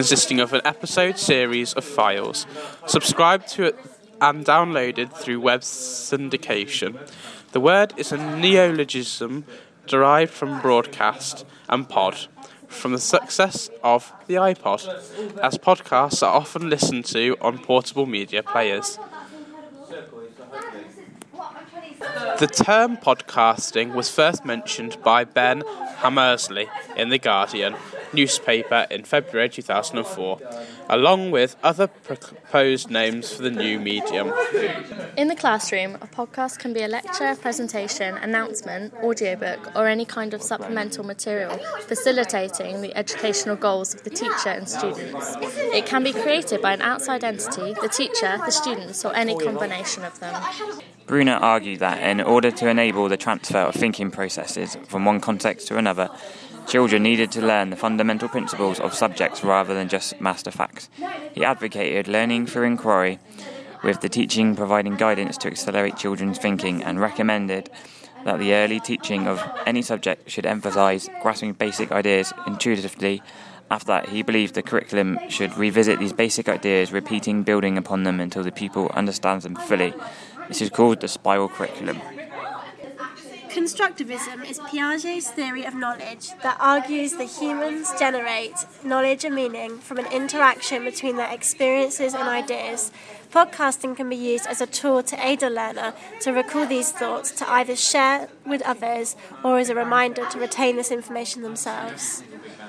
consisting of an episode series of files, subscribed to it and downloaded through web syndication. The word is a neologism derived from broadcast and pod, from the success of the iPod, as podcasts are often listened to on portable media players. The term podcasting was first mentioned by Ben Hammersley in The Guardian newspaper in February 2004, along with other proposed names for the new medium. In the classroom, a podcast can be a lecture, presentation, announcement, audiobook, or any kind of supplemental material facilitating the educational goals of the teacher and students. It can be created by an outside entity, the teacher, the students, or any combination of them. Bruner argued that in order to enable the transfer of thinking processes from one context to another, children needed to learn the fundamental principles of subjects rather than just master facts. He advocated learning through inquiry, with the teaching providing guidance to accelerate children's thinking, and recommended that the early teaching of any subject should emphasise grasping basic ideas intuitively. After that, he believed the curriculum should revisit these basic ideas, building upon them until the pupil understands them fully. This is called the spiral curriculum. Constructivism is Piaget's theory of knowledge that argues that humans generate knowledge and meaning from an interaction between their experiences and ideas. Podcasting can be used as a tool to aid a learner to recall these thoughts, to either share with others or as a reminder to retain this information themselves.